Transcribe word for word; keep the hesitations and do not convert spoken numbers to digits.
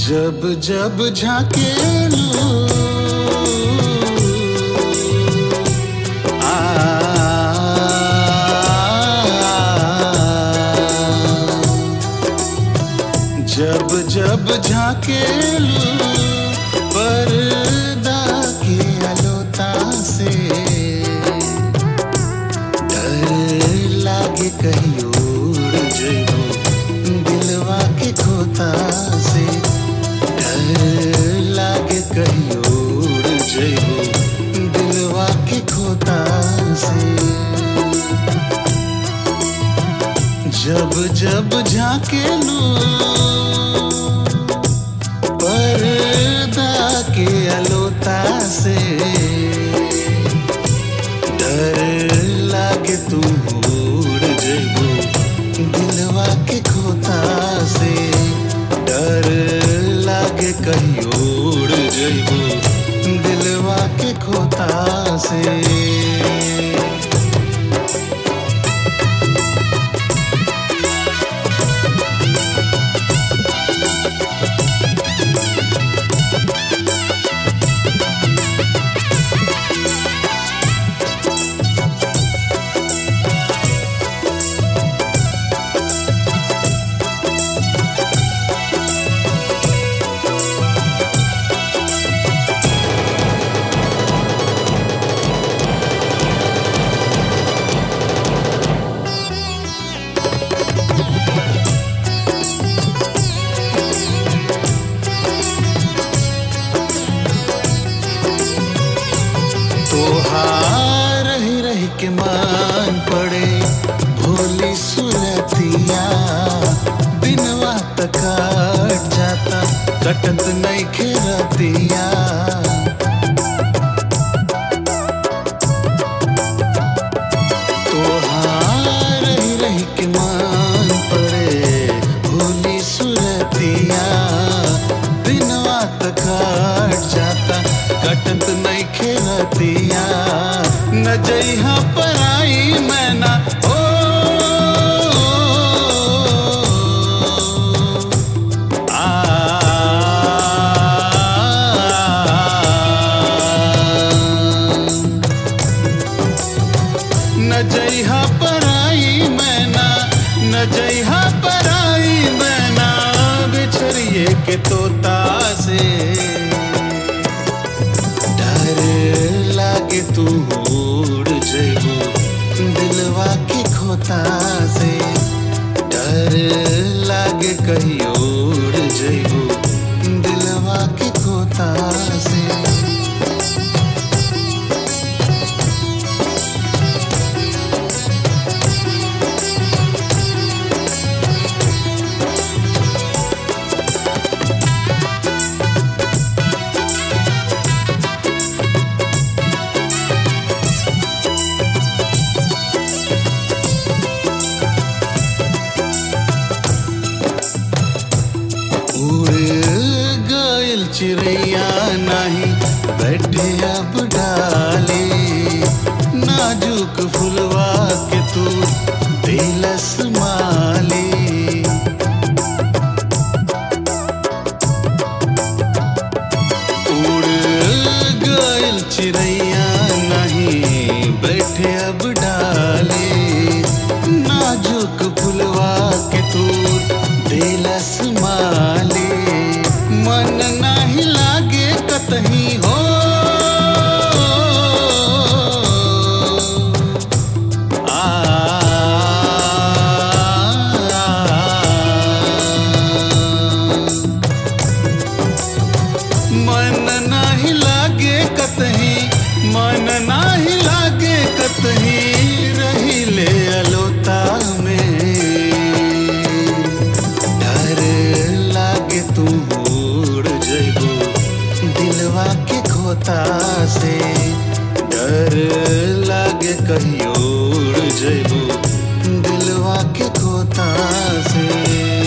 जब जब झाकेलू आ जब जब झाकेलू पर्दा के अलोता से डर लागे कहीं उड़ जइबो दिलवा के खोता से लागे कहीं उड़ जइबो दिलवा के खोता से जब जब झाकेलू पर्दा के अलोता से डर लागे तू उड़ जइबो दिलवा के खोता से डर लागे कहीं उड़ जइबो दिलवा के खोता से तोहार रही रही के मान पड़े भोली सुरतिया दिनवा तक काट जाता कटत नहीं खेरतिया तोहार रही रही के मान पड़े भोली सुरतिया दिनवा तक काट जाता कटत नहीं खेलतिया न जइहा पराई मैना ओ आ न जइहा पराई मैना न जइहा पराई मैना बिछड़िए के तोता से लागे तू उड़ जइबो दिलवा के खोता से डर लागे कहीं उड़ जइबो दिलवा के खोता से चिड़ैया नहीं बैठे अब डाले नाजुक फुलवा के तू दिलस माले उड़ गइल चिड़ैया नहीं बैठे अब डाले नाजुक फुलवा के तू दिलस माले मन नहीं लागे कतही हो आ मन नहीं लागे कतही मन नहीं लागे कतही रही ले अलोता में डर लागे तू दिलवा के खोता से डर लागे कहीं उड़ जइबो दिलवा के खोता से।